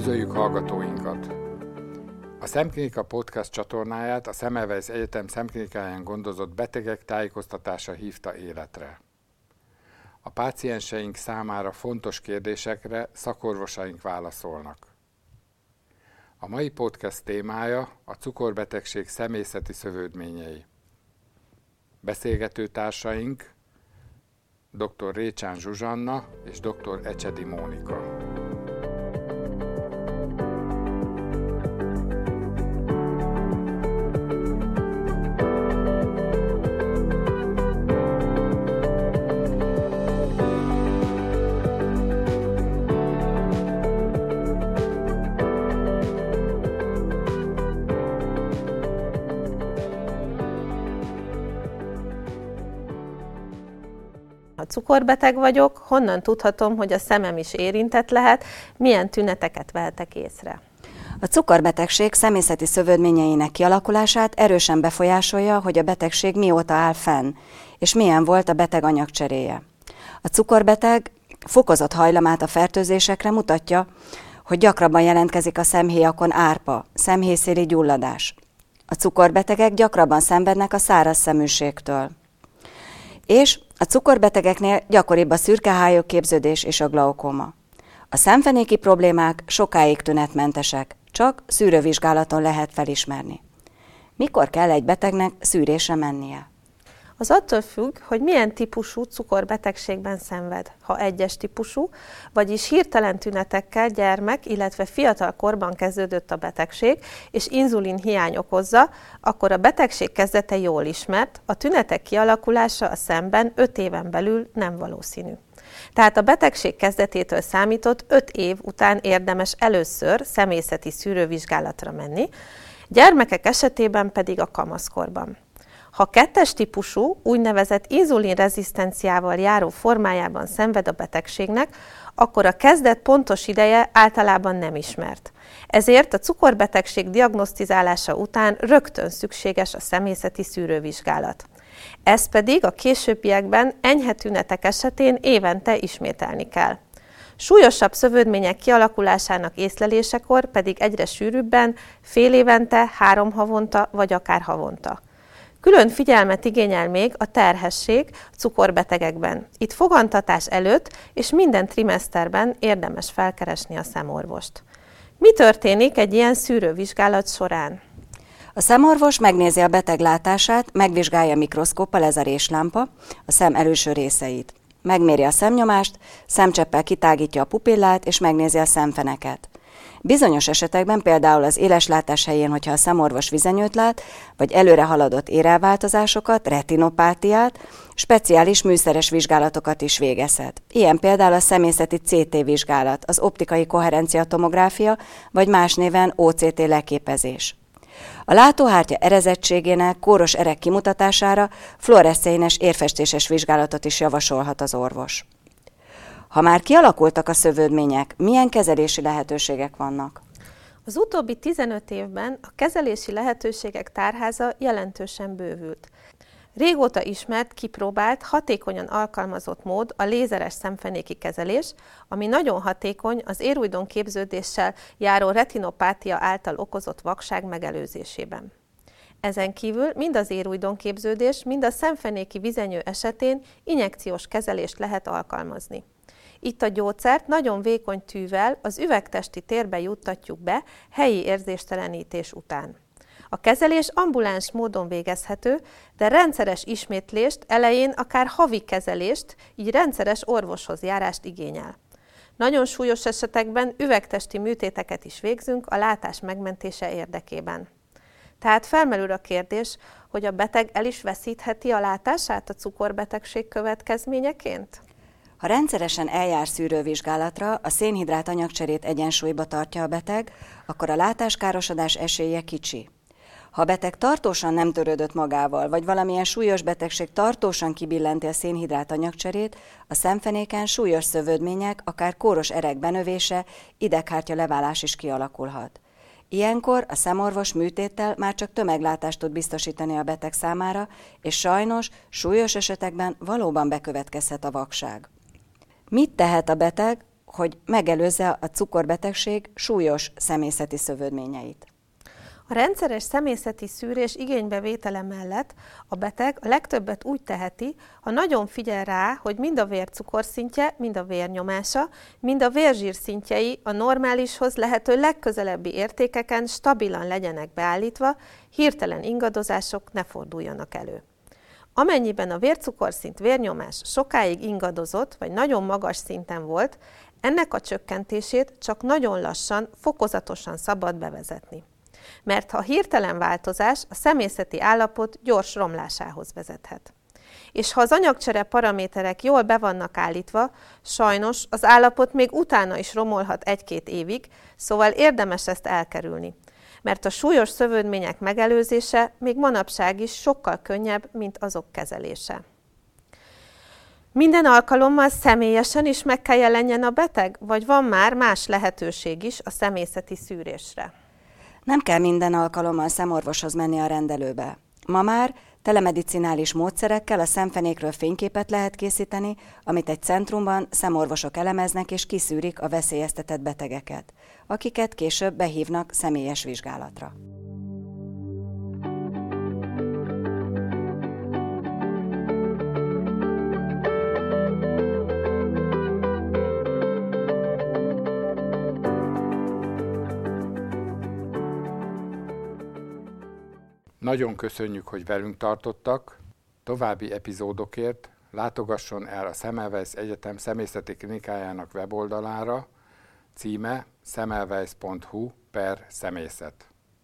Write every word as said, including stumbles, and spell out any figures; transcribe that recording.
Üdvözöljük hallgatóinkat! A Szemklinika Podcast csatornáját a Semmelweis Egyetem szemklinikáján gondozott betegek tájékoztatása hívta életre. A pácienseink számára fontos kérdésekre szakorvosaink válaszolnak. A mai podcast témája a cukorbetegség személyzeti szövődményei. Beszélgető társaink dr. Récsán Zsuzsanna és dr. Ecsedi Mónika. Ha cukorbeteg vagyok, honnan tudhatom, hogy a szemem is érintett lehet, milyen tüneteket vehetek észre? A cukorbetegség személyzeti szövődményeinek kialakulását erősen befolyásolja, hogy a betegség mióta áll fenn, és milyen volt a beteg anyagcseréje. A cukorbeteg fokozott hajlamát a fertőzésekre mutatja, hogy gyakrabban jelentkezik a szemhéjakon árpa, szemhéjszéli gyulladás. A cukorbetegek gyakrabban szenvednek a száraz szeműségtől. És a cukorbetegeknél gyakoribb a szürkehályok képződés és a glaukóma. A szemfenéki problémák sokáig tünetmentesek, csak szűrővizsgálaton lehet felismerni. Mikor kell egy betegnek szűrésre mennie? Az attól függ, hogy milyen típusú cukorbetegségben szenved. Ha egyes típusú, vagyis hirtelen tünetekkel gyermek, illetve fiatal korban kezdődött a betegség, és inzulin hiány okozza, akkor a betegség kezdete jól ismert, a tünetek kialakulása a szemben öt éven belül nem valószínű. Tehát a betegség kezdetétől számított öt év után érdemes először személyzeti szűrővizsgálatra menni, gyermekek esetében pedig a kamaszkorban. Ha kettes típusú, úgynevezett inzulinrezisztenciával járó formájában szenved a betegségnek, akkor a kezdet pontos ideje általában nem ismert. Ezért a cukorbetegség diagnosztizálása után rögtön szükséges a személyzeti szűrővizsgálat. Ez pedig a későbbiekben enyhe tünetek esetén évente ismételni kell. Súlyosabb szövődmények kialakulásának észlelésekor pedig egyre sűrűbben, fél évente, három havonta vagy akár havonta. Külön figyelmet igényel még a terhesség a cukorbetegekben. Itt fogantatás előtt és minden trimeszterben érdemes felkeresni a szemorvost. Mi történik egy ilyen szűrővizsgálat során? A szemorvos megnézi a beteg látását, megvizsgálja mikroszkóppal, ez a réslámpa, a szem előső részeit. Megméri a szemnyomást, szemcseppel kitágítja a pupillát és megnézi a szemfeneket. Bizonyos esetekben, például az éleslátás helyén, hogyha a szemorvos vizenyőt lát, vagy előre haladott érelváltozásokat, retinopátiát, speciális műszeres vizsgálatokat is végezhet. Ilyen például a személyzeti cé té vizsgálat, az optikai koherencia tomográfia, vagy más néven o cé té leképezés. A látóhártya erezettségének, kóros erek kimutatására fluoreszcénes érfestéses vizsgálatot is javasolhat az orvos. Ha már kialakultak a szövődmények, milyen kezelési lehetőségek vannak? Az utóbbi tizenöt évben a kezelési lehetőségek tárháza jelentősen bővült. Régóta ismert, kipróbált, hatékonyan alkalmazott mód a lézeres szemfenéki kezelés, ami nagyon hatékony az érújdon képződéssel járó retinopátia által okozott vakság megelőzésében. Ezen kívül mind az érújdon képződés, mind a szemfenéki vizenyő esetén injekciós kezelést lehet alkalmazni. Itt a gyógyszert nagyon vékony tűvel az üvegtesti térbe juttatjuk be helyi érzéstelenítés után. A kezelés ambuláns módon végezhető, de rendszeres ismétlést, elején akár havi kezelést, így rendszeres orvoshoz járást igényel. Nagyon súlyos esetekben üvegtesti műtéteket is végzünk a látás megmentése érdekében. Tehát felmerül a kérdés, hogy a beteg el is veszítheti a látását a cukorbetegség következményeként? Ha rendszeresen eljár szűrővizsgálatra, a szénhidrát anyagcserét egyensúlyba tartja a beteg, akkor a látáskárosodás esélye kicsi. Ha a beteg tartósan nem törődött magával, vagy valamilyen súlyos betegség tartósan kibillenti a szénhidrát anyagcserét, a szemfenéken súlyos szövődmények, akár kóros erek benövése, ideghártya leválás is kialakulhat. Ilyenkor a szemorvos műtéttel már csak tömeglátást tud biztosítani a beteg számára, és sajnos súlyos esetekben valóban bekövetkezhet a vakság. Mit tehet a beteg, hogy megelőzze a cukorbetegség súlyos személyzeti szövődményeit. A rendszeres személyzeti szűrés igénybevétele mellett a beteg a legtöbbet úgy teheti, ha nagyon figyel rá, hogy mind a vércukorszintje, mind a vérnyomása, mind a vérzsír szintjei a normálishoz lehető legközelebbi értékeken stabilan legyenek beállítva, hirtelen ingadozások ne forduljanak elő. Amennyiben a vércukorszint, vérnyomás sokáig ingadozott, vagy nagyon magas szinten volt, ennek a csökkentését csak nagyon lassan, fokozatosan szabad bevezetni. Mert ha hirtelen változás, a személyzeti állapot gyors romlásához vezethet. És ha az anyagcsere paraméterek jól be vannak állítva, sajnos az állapot még utána is romolhat egy-két évig, szóval érdemes ezt elkerülni. Mert a súlyos szövődmények megelőzése még manapság is sokkal könnyebb, mint azok kezelése. Minden alkalommal személyesen is meg kell jelenjen a beteg, vagy van már más lehetőség is a személyzeti szűrésre? Nem kell minden alkalommal szemorvoshoz menni a rendelőbe. Ma már telemedicinális módszerekkel a szemfenékről fényképet lehet készíteni, amit egy centrumban szemorvosok elemeznek és kiszűrik a veszélyeztetett betegeket, akiket később behívnak személyes vizsgálatra. Nagyon köszönjük, hogy velünk tartottak. További epizódokért látogasson el a Semmelweis Egyetem Személyzeti Klinikájának weboldalára, címe semmelweis pont hu per személyzet.